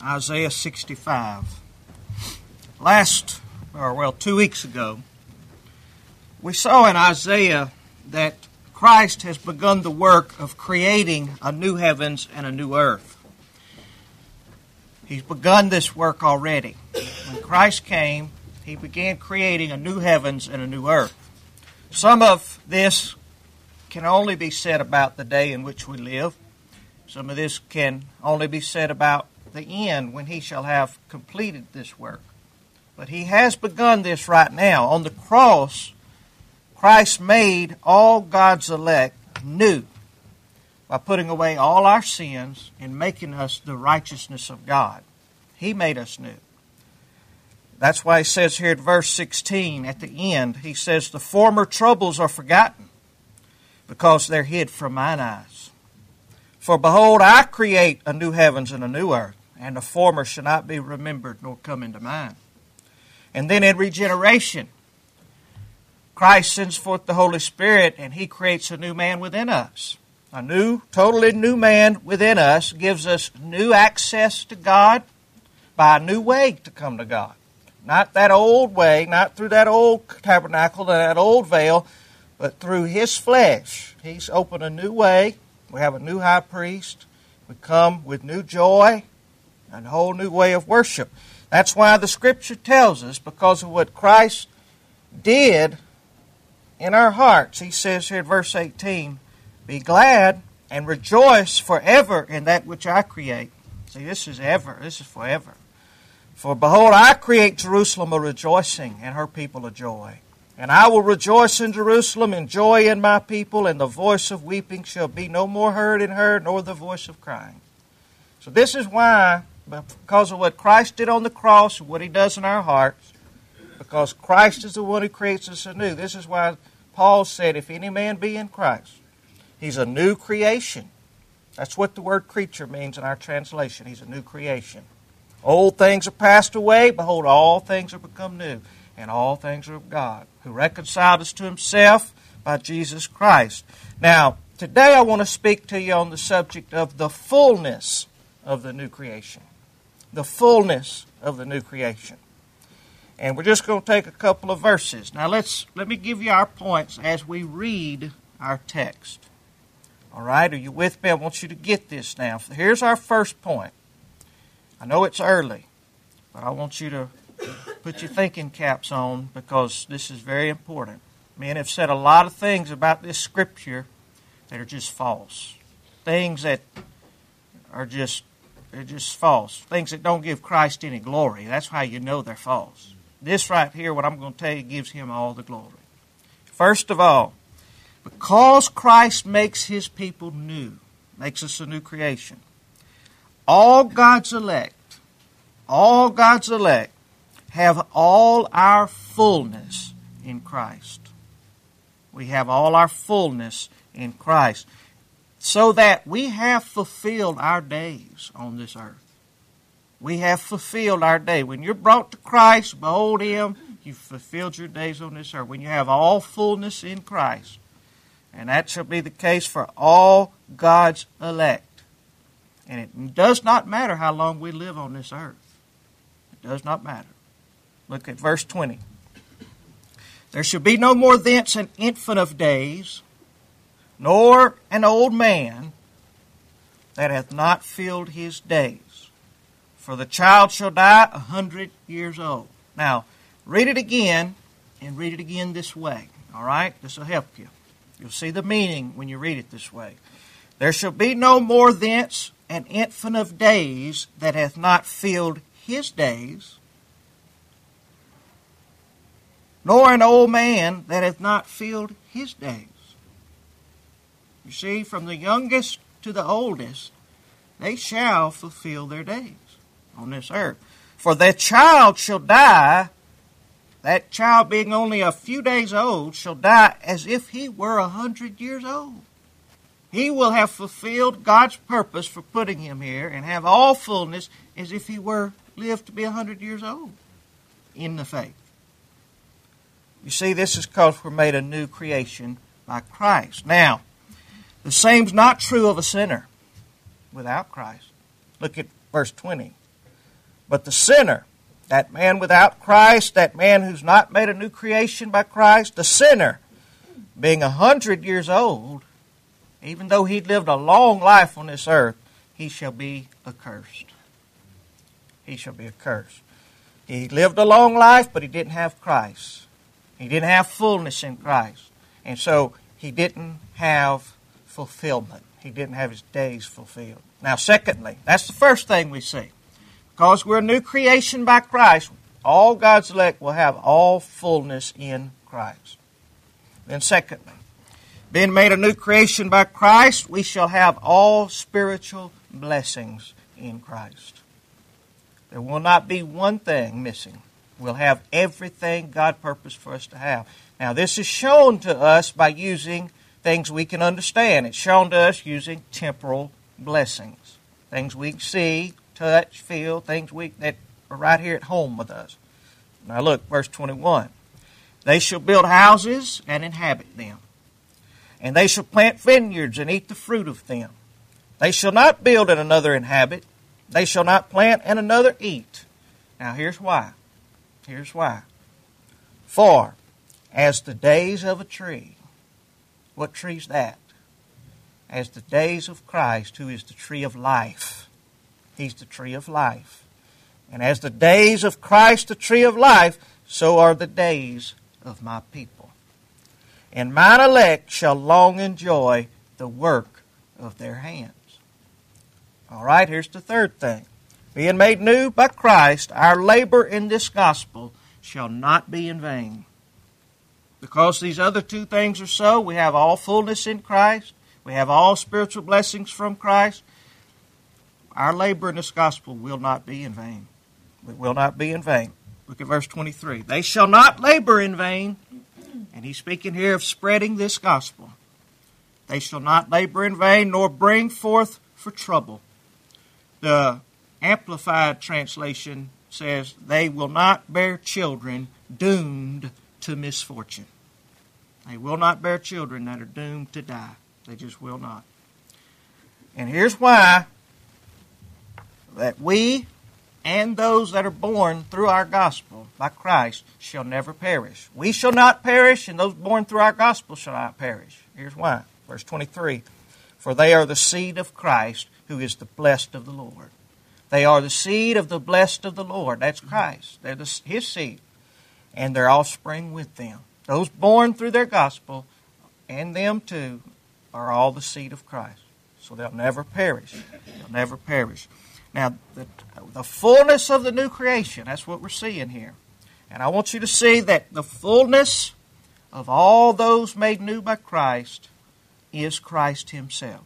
Isaiah 65. 2 weeks ago, we saw in Isaiah that Christ has begun the work of creating a new heavens and a new earth. He's begun this work already. When Christ came, He began creating a new heavens and a new earth. Some of this can only be said about the day in which we live. Some of this can only be said about the end when He shall have completed this work. But He has begun this right now. On the cross, Christ made all God's elect new by putting away all our sins and making us the righteousness of God. He made us new. That's why He says here at verse 16 at the end, He says, "The former troubles are forgotten, because they're hid from mine eyes. For behold, I create a new heavens and a new earth, and the former shall not be remembered nor come into mind." And then in regeneration, Christ sends forth the Holy Spirit, and He creates a new man within us. A new, totally new man within us gives us new access to God by a new way to come to God. Not that old way, not through that old tabernacle, that old veil, but through His flesh. He's opened a new way. We have a new high priest. We come with new joy and a whole new way of worship. That's why the Scripture tells us, because of what Christ did in our hearts. He says here in verse 18, "Be glad and rejoice forever in that which I create." See, this is ever. This is forever. "For behold, I create Jerusalem a rejoicing, and her people a joy. And I will rejoice in Jerusalem, and joy in my people, and the voice of weeping shall be no more heard in her, nor the voice of crying." So this is why, because of what Christ did on the cross, and what He does in our hearts, because Christ is the one who creates us anew. This is why Paul said, "If any man be in Christ, he's a new creation." That's what the word creature means in our translation. He's a new creation. "Old things are passed away. Behold, all things are become new. And all things are of God, who reconciled us to Himself by Jesus Christ." Now, today I want to speak to you on the subject of the fullness of the new creation. The fullness of the new creation. And we're just going to take a couple of verses. Now let me give you our points as we read our text. All right, are you with me? I want you to get this now. Here's our first point. I know it's early, but I want you to put your thinking caps on, because this is very important. Men have said a lot of things about this Scripture that are just false. Things that are just false. Things that don't give Christ any glory. That's how you know they're false. This right here, what I'm going to tell you, gives Him all the glory. First of all, because Christ makes His people new, makes us a new creation, all God's elect have all our fullness in Christ. We have all our fullness in Christ, so that we have fulfilled our days on this earth. We have fulfilled our day. When you're brought to Christ, behold Him, you've fulfilled your days on this earth. When you have all fullness in Christ. And that shall be the case for all God's elect. And it does not matter how long we live on this earth. It does not matter. Look at verse 20. "There shall be no more thence an infant of days, nor an old man that hath not filled his days. For the child shall die 100 years old." Now, read it again, and read it again this way. All right? This will help you. You'll see the meaning when you read it this way. "There shall be no more thence an infant of days that hath not filled his days, nor an old man that hath not filled his days." You see, from the youngest to the oldest, they shall fulfill their days on this earth. "For the child shall die," that child being only a few days old, "shall die as if he were 100 years old." He will have fulfilled God's purpose for putting him here and have all fullness as if he were lived to be 100 years old in the faith. You see, this is because we're made a new creation by Christ. Now, the same's not true of a sinner without Christ. Look at verse 20. But the sinner, that man without Christ, that man who's not made a new creation by Christ, the sinner, being 100 years old, even though he lived a long life on this earth, he shall be accursed. He shall be accursed. He lived a long life, but he didn't have Christ. He didn't have fullness in Christ. And so he didn't have fulfillment. He didn't have his days fulfilled. Now, secondly, that's the first thing we see. Because we're a new creation by Christ, all God's elect will have all fullness in Christ. Then secondly, being made a new creation by Christ, we shall have all spiritual blessings in Christ. There will not be one thing missing. We'll have everything God purposed for us to have. Now, this is shown to us by using things we can understand. It's shown to us using temporal blessings. Things we can see, touch, feel, things that are right here at home with us. Now look, verse 21. They shall build houses and inhabit them, and they shall plant vineyards and eat the fruit of them. They shall not build and another inhabit. They shall not plant and another eat. Now here's why. Here's why. For as the days of a tree, what tree's that? As the days of Christ, who is the tree of life. He's the tree of life. And as the days of Christ, the tree of life, so are the days of my people. And mine elect shall long enjoy the work of their hands. All right, here's the third thing. Being made new by Christ, our labor in this gospel shall not be in vain. Because these other two things are so, we have all fullness in Christ, we have all spiritual blessings from Christ, our labor in this gospel will not be in vain. It will not be in vain. Look at verse 23. They shall not labor in vain. And he's speaking here of spreading this gospel. They shall not labor in vain, nor bring forth for trouble. The Amplified translation says, they will not bear children doomed to misfortune. They will not bear children that are doomed to die. They just will not. And here's why. That we and those that are born through our gospel by Christ shall never perish. We shall not perish, and those born through our gospel shall not perish. Here's why. Verse 23. For they are the seed of Christ, who is the blessed of the Lord. They are the seed of the blessed of the Lord. That's Christ. They're His seed. And their offspring with them. Those born through their gospel, and them too, are all the seed of Christ. So they'll never perish. They'll never perish. Now, the fullness of the new creation, that's what we're seeing here. And I want you to see that the fullness of all those made new by Christ is Christ Himself.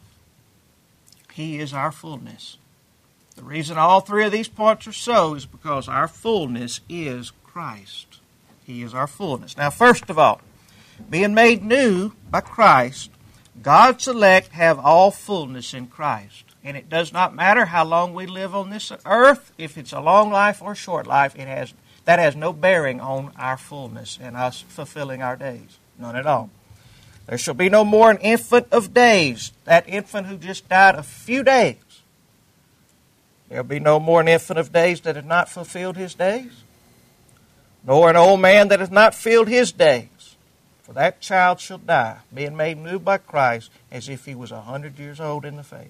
He is our fullness. The reason all three of these points are so is because our fullness is Christ. He is our fullness. Now, first of all, being made new by Christ, God's elect have all fullness in Christ. And it does not matter how long we live on this earth, if it's a long life or a short life, that has no bearing on our fullness and us fulfilling our days. None at all. There shall be no more an infant of days, that infant who just died a few days. There will be no more an infant of days that has not fulfilled his days, nor an old man that has not filled his days. For that child shall die, being made new by Christ, as if he was 100 years old in the faith.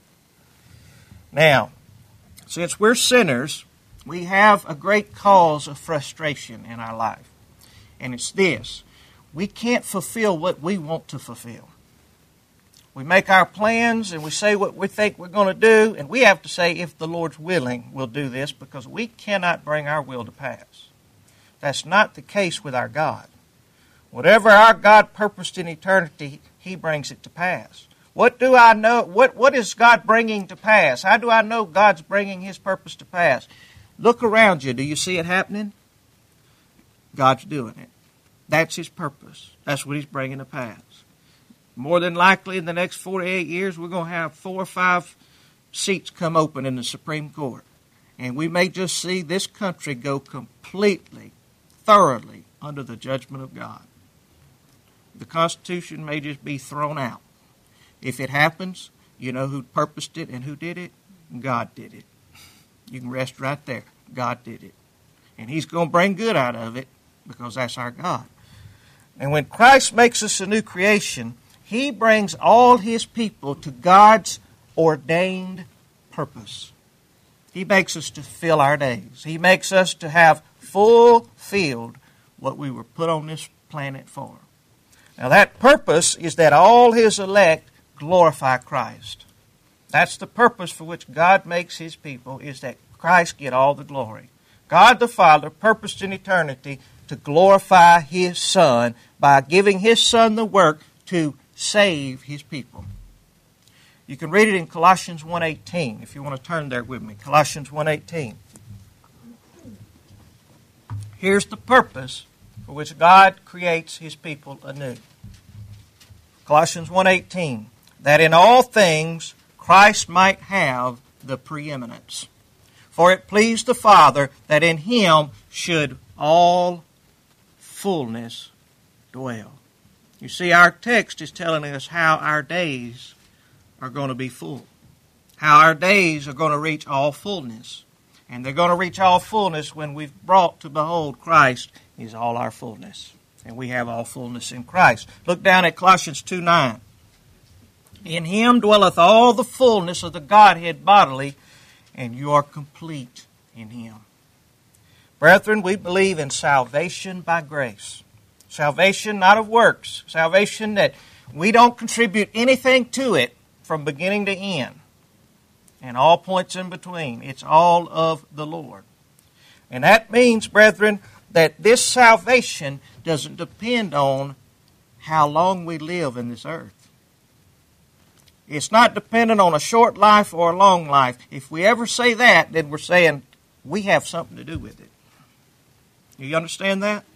Now, since we're sinners, we have a great cause of frustration in our life. And it's this. We can't fulfill what we want to fulfill. We make our plans and we say what we think we're going to do, and we have to say, if the Lord's willing, we'll do this, because we cannot bring our will to pass. That's not the case with our God. Whatever our God purposed in eternity, He brings it to pass. What do I know? What is God bringing to pass? How do I know God's bringing His purpose to pass? Look around you. Do you see it happening? God's doing it. That's His purpose. That's what He's bringing to pass. More than likely, in the next 48 years, we're going to have 4 or 5 seats come open in the Supreme Court. And we may just see this country go completely, thoroughly under the judgment of God. The Constitution may just be thrown out. If it happens, you know who purposed it and who did it? God did it. You can rest right there. God did it. And He's going to bring good out of it because that's our God. And when Christ makes us a new creation, He brings all His people to God's ordained purpose. He makes us to fill our days. He makes us to have fulfilled what we were put on this planet for. Now that purpose is that all His elect glorify Christ. That's the purpose for which God makes His people, is that Christ get all the glory. God the Father purposed in eternity to glorify His Son by giving His Son the work to save His people. You can read it in Colossians 1:18 if you want to turn there with me. Colossians 1:18. Here's the purpose for which God creates His people anew. Colossians 1:18. That in all things Christ might have the preeminence. For it pleased the Father that in Him should all fullness dwell. You see, our text is telling us how our days are going to be full. How our days are going to reach all fullness. And they're going to reach all fullness when we've brought to behold Christ is all our fullness. And we have all fullness in Christ. Look down at Colossians 2:9. In Him dwelleth all the fullness of the Godhead bodily, and you are complete in Him. Brethren, we believe in salvation by grace. Salvation not of works. Salvation that we don't contribute anything to it from beginning to end. And all points in between. It's all of the Lord. And that means, brethren, that this salvation doesn't depend on how long we live in this earth. It's not dependent on a short life or a long life. If we ever say that, then we're saying we have something to do with it. You understand that?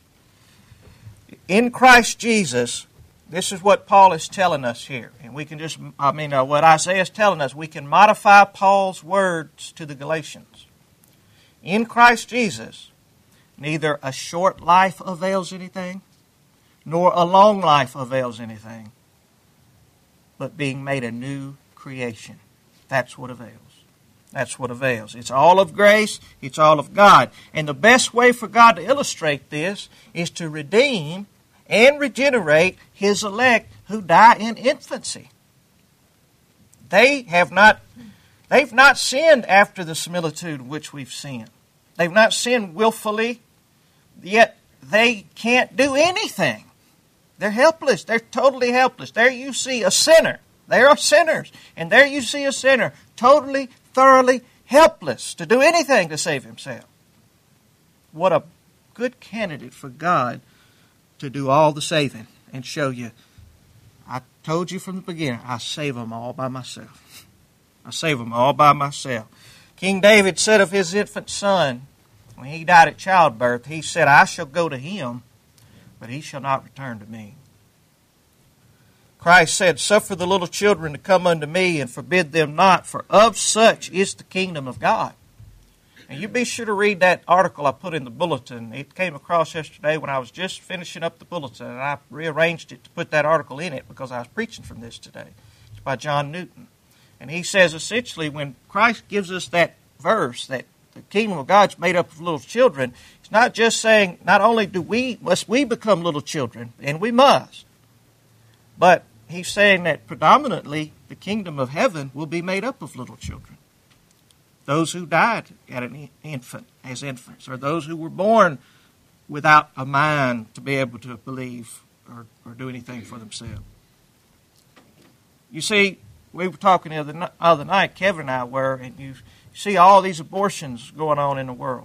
In Christ Jesus, this is what Paul is telling us here. And we can what Isaiah is telling us, we can modify Paul's words to the Galatians. In Christ Jesus, neither a short life avails anything, nor a long life avails anything, but being made a new creation. That's what avails. That's what avails. It's all of grace. It's all of God. And the best way for God to illustrate this is to redeem and regenerate His elect who die in infancy. They've not sinned after the similitude which we've sinned. They've not sinned willfully, yet they can't do anything. They're helpless. They're totally helpless. There you see a sinner. They are sinners. And there you see a sinner totally, thoroughly helpless to do anything to save himself. What a good candidate for God to do all the saving and show you, I told you from the beginning, I save them all by myself. I save them all by myself. King David said of his infant son, when he died at childbirth, he said, I shall go to him, but he shall not return to me. Christ said, suffer the little children to come unto me, and forbid them not, for of such is the kingdom of God. And you be sure to read that article I put in the bulletin. It came across yesterday when I was just finishing up the bulletin, and I rearranged it to put that article in it because I was preaching from this today. It's by John Newton. And he says essentially when Christ gives us that verse, that the kingdom of God's made up of little children, it's not just saying not only must we become little children, and we must, but he's saying that predominantly the kingdom of heaven will be made up of little children. Those who died as infants, or those who were born without a mind to be able to believe or do anything for themselves. You see, we were talking the other night, Kevin and I were, and you see all these abortions going on in the world.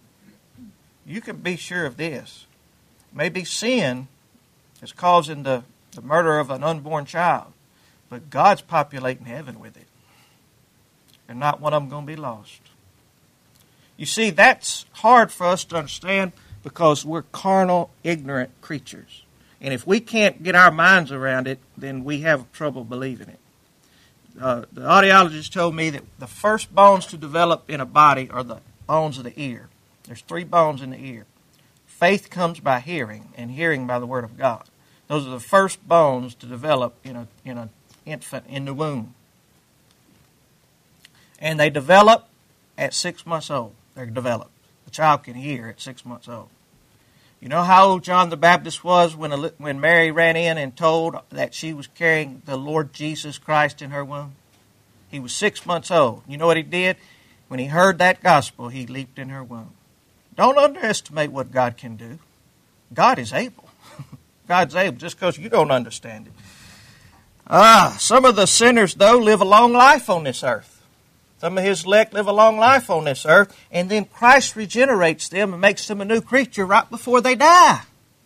You can be sure of this. Maybe sin is causing the murder of an unborn child, but God's populating heaven with it. And not one of them going to be lost. You see, that's hard for us to understand because we're carnal, ignorant creatures. And if we can't get our minds around it, then we have trouble believing it. The audiologist told me that the first bones to develop in a body are the bones of the ear. There's 3 bones in the ear. Faith comes by hearing, and hearing by the Word of God. Those are the first bones to develop in an infant in the womb. And they develop at 6 months old. They're developed. The child can hear at 6 months old. You know how old John the Baptist was when Mary ran in and told that she was carrying the Lord Jesus Christ in her womb? He was 6 months old. You know what he did? When he heard that gospel, he leaped in her womb. Don't underestimate what God can do. God is able. God's able, just because you don't understand it. Some of the sinners, though, live a long life on this earth. Some of His elect live a long life on this earth, and then Christ regenerates them and makes them a new creature right before they die.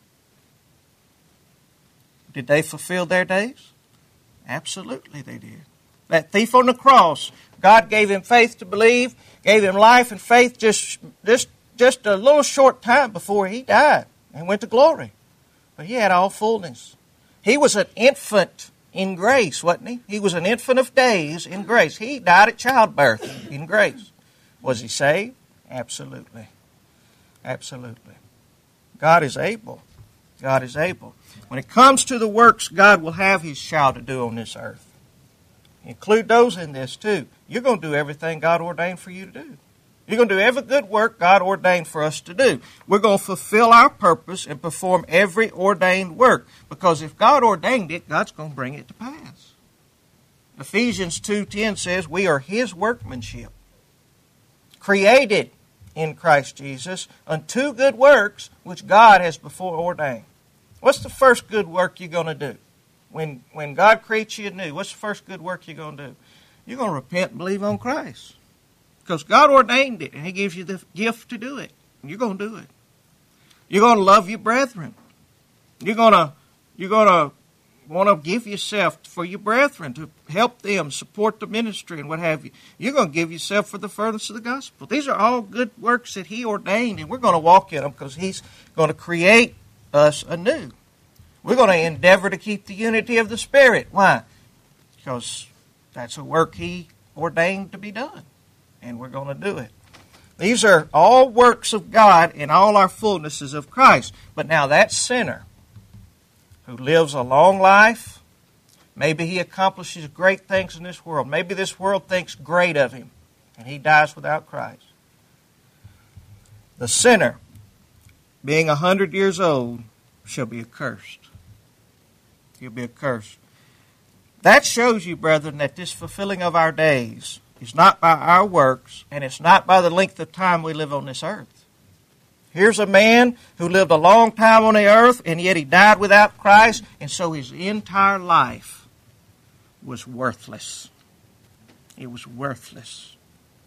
Did they fulfill their days? Absolutely they did. That thief on the cross, God gave him faith to believe, gave him life and faith just a little short time before he died and went to glory. But he had all fullness. He was an infant in grace, wasn't he? He was an infant of days in grace. He died at childbirth in grace. Was he saved? Absolutely. Absolutely. God is able. God is able. When it comes to the works God will have His child to do on this earth, include those in this too. You're going to do everything God ordained for you to do. You're going to do every good work God ordained for us to do. We're going to fulfill our purpose and perform every ordained work. Because if God ordained it, God's going to bring it to pass. Ephesians 2:10 says we are His workmanship, created in Christ Jesus unto good works which God has before ordained. What's the first good work you're going to do? When God creates you anew, what's the first good work you're going to do? You're going to repent and believe on Christ. Because God ordained it, and He gives you the gift to do it. And you're going to do it. You're going to love your brethren. You're going to want to give yourself for your brethren, to help them, support the ministry, and what have you. You're going to give yourself for the furtherance of the gospel. These are all good works that He ordained, and we're going to walk in them because He's going to create us anew. We're going to endeavor to keep the unity of the Spirit. Why? Because that's a work He ordained to be done. And we're going to do it. These are all works of God and all our fullness is of Christ. But now that sinner who lives a long life, maybe he accomplishes great things in this world. Maybe this world thinks great of him and he dies without Christ. The sinner, being 100 years old, shall be accursed. He'll be accursed. That shows you, brethren, that this fulfilling of our days is not by our works, and it's not by the length of time we live on this earth. Here's a man who lived a long time on the earth, and yet he died without Christ, and so his entire life was worthless. It was worthless.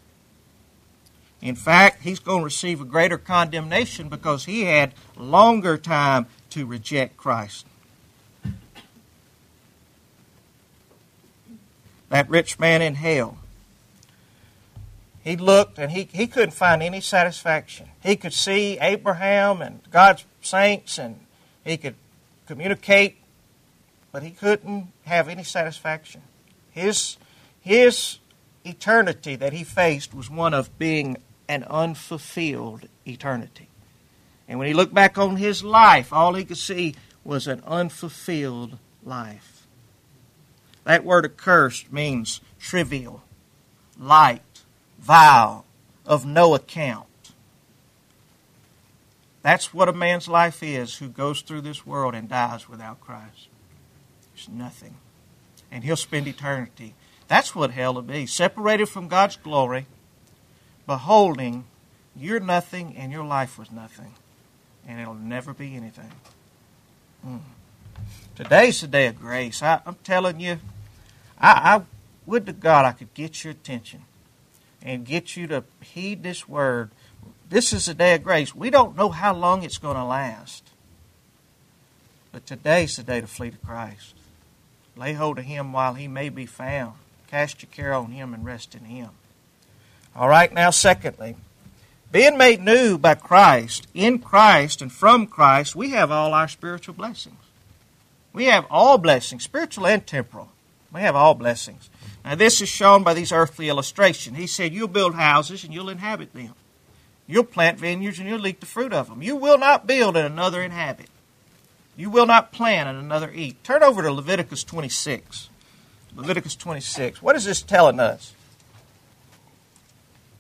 In fact, he's going to receive a greater condemnation because he had longer time to reject Christ. That rich man in hell, he looked and he couldn't find any satisfaction. He could see Abraham and God's saints and he could communicate, but he couldn't have any satisfaction. His eternity that he faced was one of being an unfulfilled eternity. And when he looked back on his life, all he could see was an unfulfilled life. That word accursed means trivial, light, vile, of no account. That's what a man's life is who goes through this world and dies without Christ. It's nothing. And he'll spend eternity. That's what hell will be. Separated from God's glory, beholding you're nothing and your life was nothing. And it'll never be anything. Today's the day of grace. I'm telling you, I would to God I could get your attention and get you to heed this word. This is the day of grace. We don't know how long it's going to last. But today's the day to flee to Christ. Lay hold of Him while He may be found. Cast your care on Him and rest in Him. All right, now secondly, being made new by Christ, in Christ and from Christ, we have all our spiritual blessings. We have all blessings, spiritual and temporal. We have all blessings. Now this is shown by these earthly illustrations. He said, you'll build houses and you'll inhabit them. You'll plant vineyards and you'll eat the fruit of them. You will not build and another inhabit. You will not plant and another eat. Turn over to Leviticus 26. Leviticus 26. What is this telling us?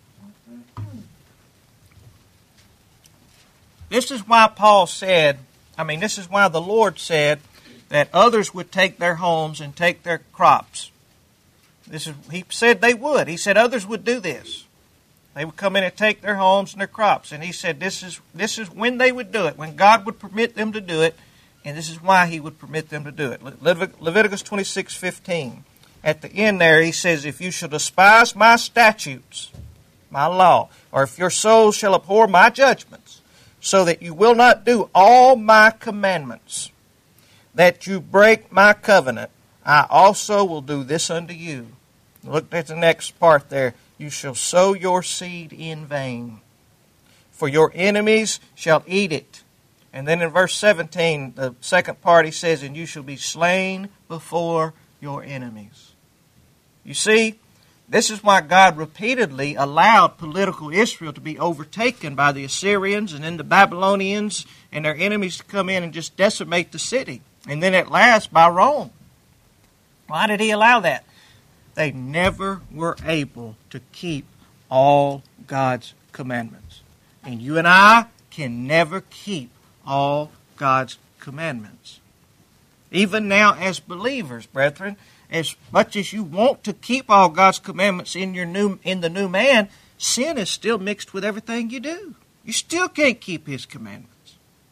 This is why this is why the Lord said that others would take their homes and take their crops. He said they would. He said others would do this. They would come in and take their homes and their crops. And he said this is when they would do it, when God would permit them to do it, and this is why he would permit them to do it. Leviticus 26:15. At the end there, he says, if you shall despise my statutes, my law, or if your soul shall abhor my judgments, so that you will not do all my commandments, that you break my covenant, I also will do this unto you. Look at the next part there. You shall sow your seed in vain, for your enemies shall eat it. And then in verse 17, the second part, he says, and you shall be slain before your enemies. You see, this is why God repeatedly allowed political Israel to be overtaken by the Assyrians and then the Babylonians and their enemies to come in and just decimate the city. And then at last by Rome. Why did he allow that? They never were able to keep all God's commandments. And you and I can never keep all God's commandments. Even now as believers, brethren, as much as you want to keep all God's commandments in the new man, sin is still mixed with everything you do. You still can't keep his commandments.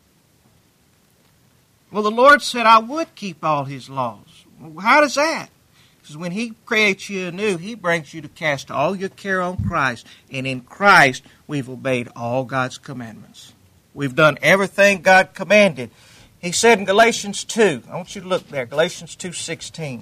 Well, the Lord said, I would keep all his laws. Well, how does that? Because when he creates you anew, he brings you to cast all your care on Christ. And in Christ, we've obeyed all God's commandments. We've done everything God commanded. He said in Galatians 2, I want you to look there, Galatians 2:16.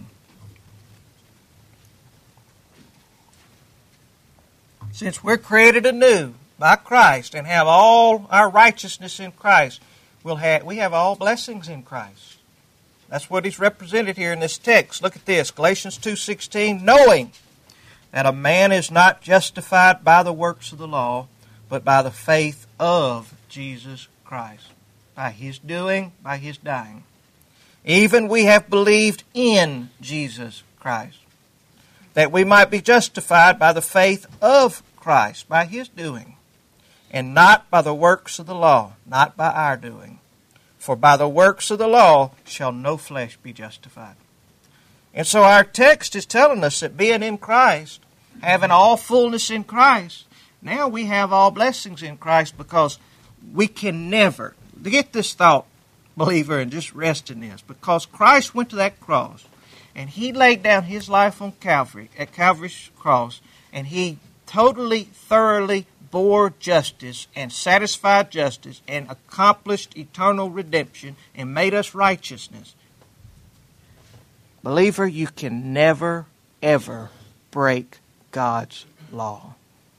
Since we're created anew by Christ and have all our righteousness in Christ, we have all blessings in Christ. That's what he's represented here in this text. Look at this, Galatians 2:16, knowing that a man is not justified by the works of the law, but by the faith of Jesus Christ. By his doing, by his dying. Even we have believed in Jesus Christ, that we might be justified by the faith of Christ, by his doing, and not by the works of the law, not by our doing. For by the works of the law shall no flesh be justified. And so our text is telling us that being in Christ, having all fullness in Christ, now we have all blessings in Christ, because we can never, get this thought, believer, and just rest in this, because Christ went to that cross, and he laid down his life on Calvary, at Calvary's cross, and he totally, thoroughly bore justice and satisfied justice and accomplished eternal redemption and made us righteousness. Believer, you can never, ever break God's law.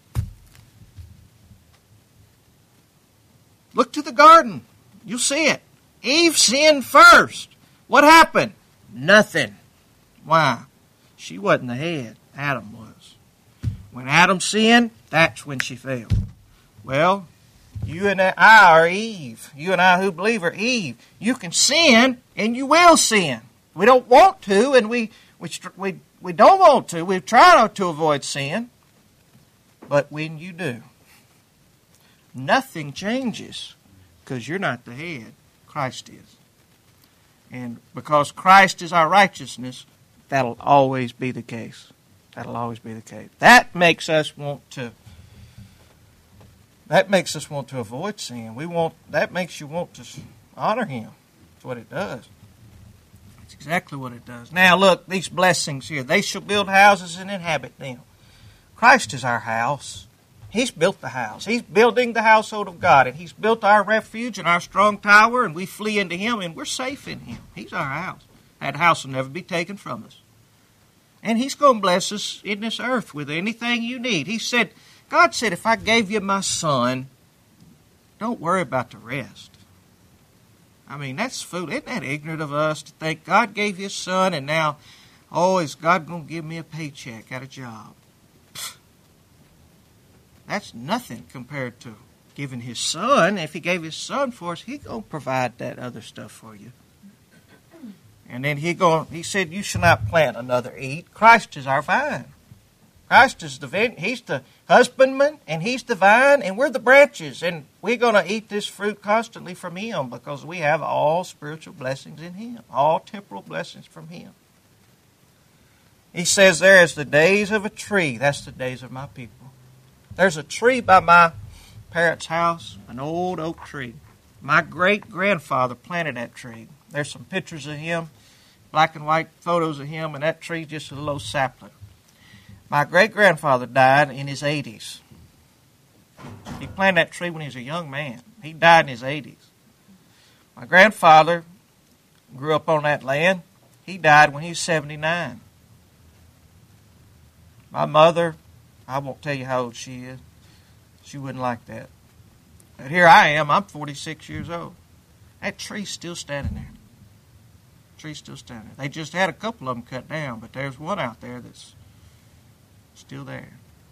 Look to the garden. You'll see it. Eve sinned first. What happened? Nothing. Why? She wasn't the head. Adam was. When Adam sinned, that's when she fell. Well, you and I are Eve. You and I who believe are Eve. You can sin, and you will sin. We don't want to, and we don't want to. We try to avoid sin. But when you do, nothing changes, because you're not the head. Christ is. And because Christ is our righteousness, that'll always be the case. That'll always be the case. That makes us want to avoid sin. That makes you want to honor him. That's what it does. That's exactly what it does. Now look, these blessings here. They shall build houses and inhabit them. Christ is our house. He's built the house. He's building the household of God. And he's built our refuge and our strong tower. And we flee into him and we're safe in him. He's our house. That house will never be taken from us. And he's going to bless us in this earth with anything you need. God said, if I gave you my son, don't worry about the rest. I mean, that's fool. Isn't that ignorant of us to think God gave you a son and now, is God going to give me a paycheck at a job? Pfft. That's nothing compared to giving his son. If he gave his son for us, he's going to provide that other stuff for you. And then he said, you shall not plant another eat. Christ is our vine. Christ is He's the husbandman, and He's the vine, and we're the branches. And we're going to eat this fruit constantly from Him because we have all spiritual blessings in Him, all temporal blessings from Him. He says there is the days of a tree. That's the days of my people. There's a tree by my parents' house, an old oak tree. My great-grandfather planted that tree. There's some pictures of him, black and white photos of him, and that tree's just a little sapling. My great-grandfather died in his 80s. He planted that tree when he was a young man. He died in his 80s. My grandfather grew up on that land. He died when he was 79. My mother, I won't tell you how old she is. She wouldn't like that. But here I am. I'm 46 years old. That tree's still standing there. Tree's still standing there. They just had a couple of them cut down, but there's one out there that's still there.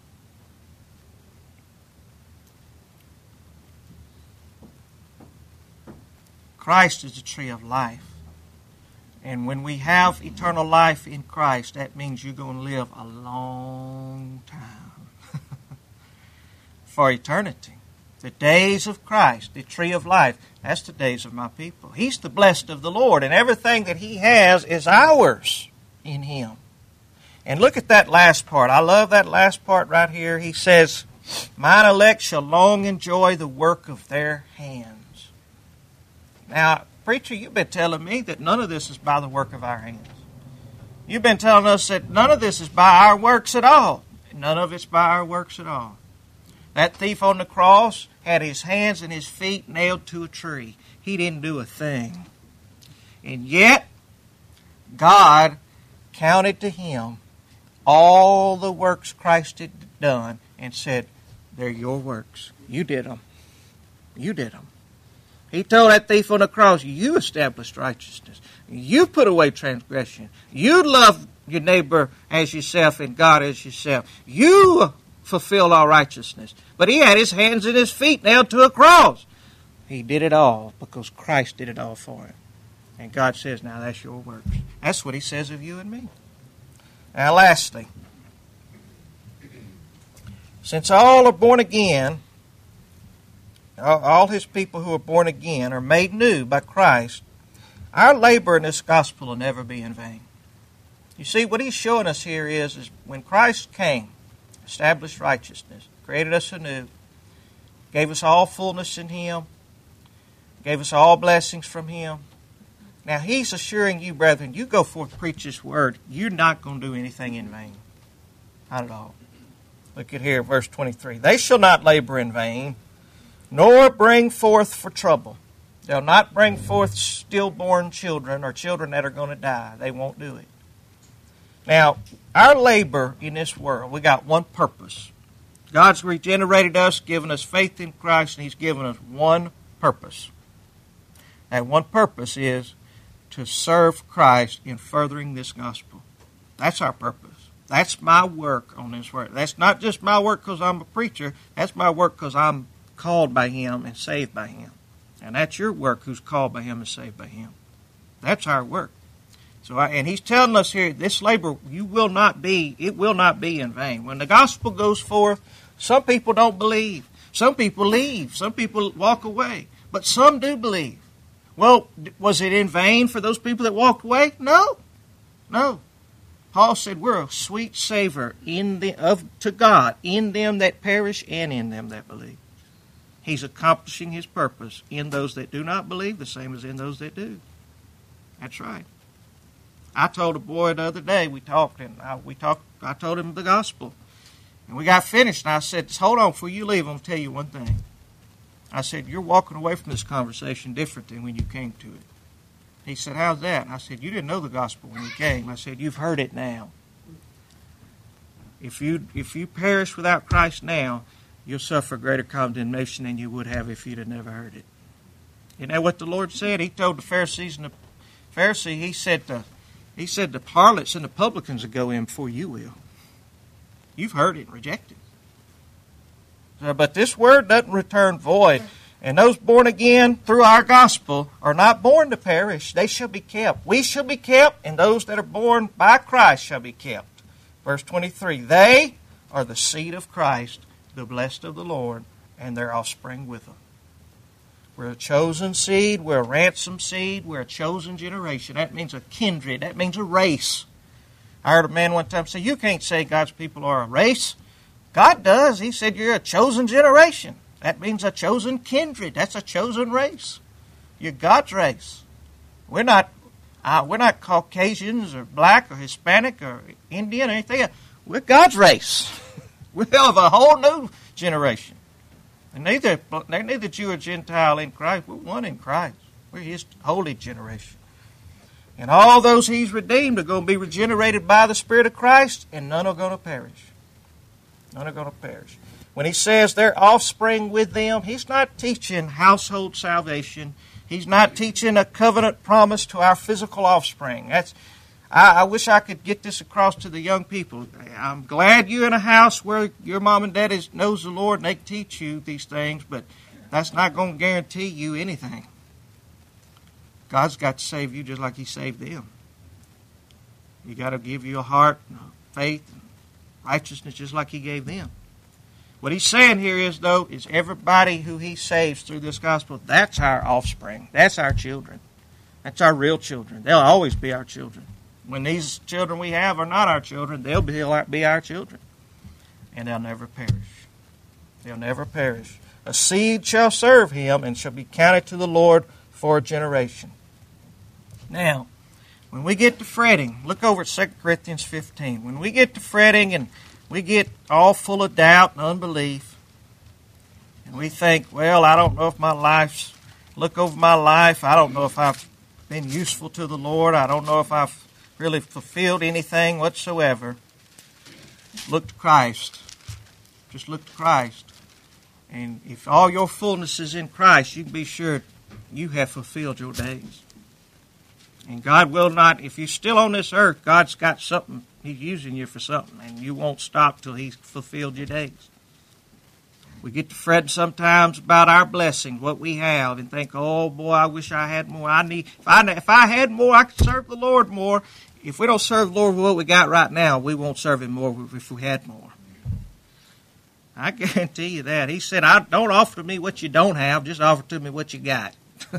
Christ is the tree of life. And when we have eternal life in Christ, that means you're going to live a long time. For eternity. The days of Christ, the tree of life, that's the days of my people. He's the blessed of the Lord, and everything that He has is ours in Him. And look at that last part. I love that last part right here. He says, mine elect shall long enjoy the work of their hands. Now, preacher, you've been telling me that none of this is by the work of our hands. You've been telling us that none of this is by our works at all. None of it's by our works at all. That thief on the cross had his hands and his feet nailed to a tree. He didn't do a thing. And yet, God counted to him all the works Christ had done and said, they're your works. You did them. You did them. He told that thief on the cross, you established righteousness. You put away transgression. You love your neighbor as yourself and God as yourself. You fulfilled all righteousness. But he had his hands and his feet nailed to a cross. He did it all because Christ did it all for him. And God says, now that's your works. That's what He says of you and me. Now lastly, since all are born again, all His people who are born again are made new by Christ, our labor in this gospel will never be in vain. You see, what He's showing us here is when Christ came, established righteousness, created us anew, gave us all fullness in Him, gave us all blessings from Him. Now He's assuring you, brethren, you go forth, preach His word. You're not going to do anything in vain. Not at all. Look at here, verse 23. They shall not labor in vain, nor bring forth for trouble. They'll not bring forth stillborn children or children that are going to die. They won't do it. Now, our labor in this world, we got one purpose. God's regenerated us, given us faith in Christ, and He's given us one purpose. That one purpose is to serve Christ in furthering this gospel. That's our purpose. That's my work on this work. That's not just my work because I'm a preacher. That's my work because I'm called by Him and saved by Him. And that's your work who's called by Him and saved by Him. That's our work. And He's telling us here, this labor, it will not be in vain. When the gospel goes forth, some people don't believe. Some people leave. Some people walk away. But some do believe. Well, was it in vain for those people that walked away? No. No. Paul said we're a sweet savor to God in them that perish and in them that believe. He's accomplishing His purpose in those that do not believe, the same as in those that do. That's right. I told a boy the other day, I told him the gospel. And we got finished, and I said, hold on, before you leave, I'm going to tell you one thing. I said, you're walking away from this conversation different than when you came to it. He said, how's that? I said, you didn't know the gospel when you came. I said, you've heard it now. If you perish without Christ now, you'll suffer greater condemnation than you would have if you'd have never heard it. Isn't that what the Lord said? He told the Pharisees and the Pharisee, He said the harlots and the publicans will go in before you will. You've heard it and rejected it. But this word doesn't return void. And those born again through our gospel are not born to perish. They shall be kept. We shall be kept, and those that are born by Christ shall be kept. Verse 23, they are the seed of Christ, the blessed of the Lord, and their offspring with them. We're a chosen seed. We're a ransomed seed. We're a chosen generation. That means a kindred. That means a race. I heard a man one time say, you can't say God's people are a race. God does. He said you're a chosen generation. That means a chosen kindred. That's a chosen race. You're God's race. We're not Caucasians or black or Hispanic or Indian or anything else. We're God's race. We're of a whole new generation. And they're neither Jew or Gentile in Christ. We're one in Christ. We're His holy generation. And all those He's redeemed are going to be regenerated by the Spirit of Christ, and none are going to perish. None are going to perish. When He says their offspring with them, He's not teaching household salvation. He's not teaching a covenant promise to our physical offspring. I wish I could get this across to the young people. I'm glad you're in a house where your mom and dad knows the Lord and they can teach you these things, but that's not going to guarantee you anything. God's got to save you just like He saved them. He got to give you a heart, faith, and righteousness just like He gave them. What He's saying here is, though, is everybody who He saves through this gospel, that's our offspring. That's our children. That's our real children. They'll always be our children. When these children we have are not our children, they'll be our children. And they'll never perish. They'll never perish. A seed shall serve Him and shall be counted to the Lord for a generation. Now, when we get to fretting, look over at 2 Corinthians 15. When we get to fretting and we get all full of doubt and unbelief, and we think, well, I don't know if look over my life, I don't know if I've been useful to the Lord, I don't know if I've really fulfilled anything whatsoever. Look to Christ. Just look to Christ. And if all your fullness is in Christ, you can be sure you have fulfilled your days. And God will not, if you're still on this earth, God's got something, He's using you for something, and you won't stop till He's fulfilled your days. We get to fret sometimes about our blessings, what we have, and think, oh boy, I wish I had more. If I had more, I could serve the Lord more. If we don't serve the Lord with what we got right now, we won't serve Him more if we had more. I guarantee you that. He said, don't offer to me what you don't have, just offer to me what you got.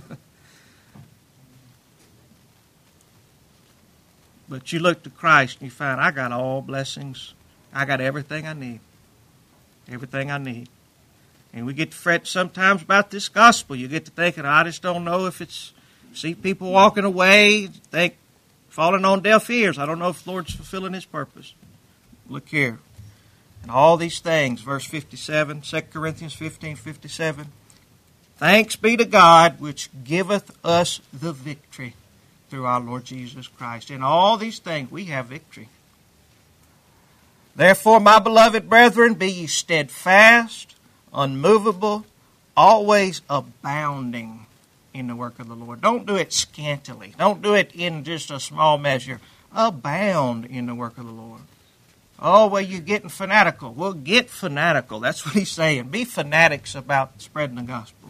But you look to Christ and you find, I got all blessings. I got everything I need. Everything I need. And we get to fret sometimes about this gospel. You get to thinking, I just don't know if see people walking away, think, falling on deaf ears. I don't know if the Lord's fulfilling His purpose. Look here. And all these things, verse 57, 2 Corinthians 15:57. Thanks be to God which giveth us the victory through our Lord Jesus Christ. In all these things we have victory. Therefore, my beloved brethren, be ye steadfast, unmovable, always abounding in the work of the Lord. Don't do it scantily. Don't do it in just a small measure. Abound in the work of the Lord. Oh, well, you're getting fanatical. Well, get fanatical. That's what he's saying. Be fanatics about spreading the gospel.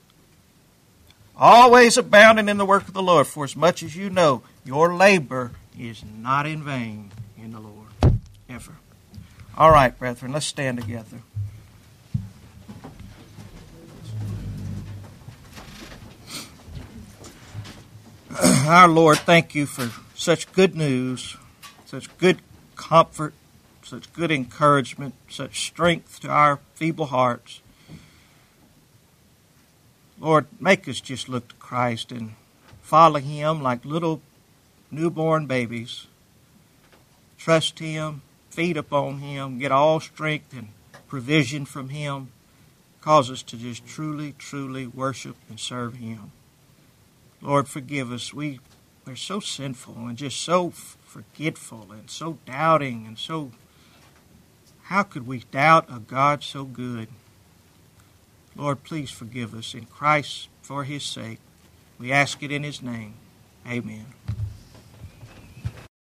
Always abounding in the work of the Lord, for as much as you know, your labor is not in vain in the Lord. Ever. All right, brethren, let's stand together. Our Lord, thank you for such good news, such good comfort, such good encouragement, such strength to our feeble hearts. Lord, make us just look to Christ and follow Him like little newborn babies. Trust Him, feed upon Him, get all strength and provision from Him. Cause us to just truly, truly worship and serve Him. Lord, forgive us. We're so sinful and just so forgetful and so doubting and so... How could we doubt a God so good? Lord, please forgive us in Christ for His sake. We ask it in His name. Amen.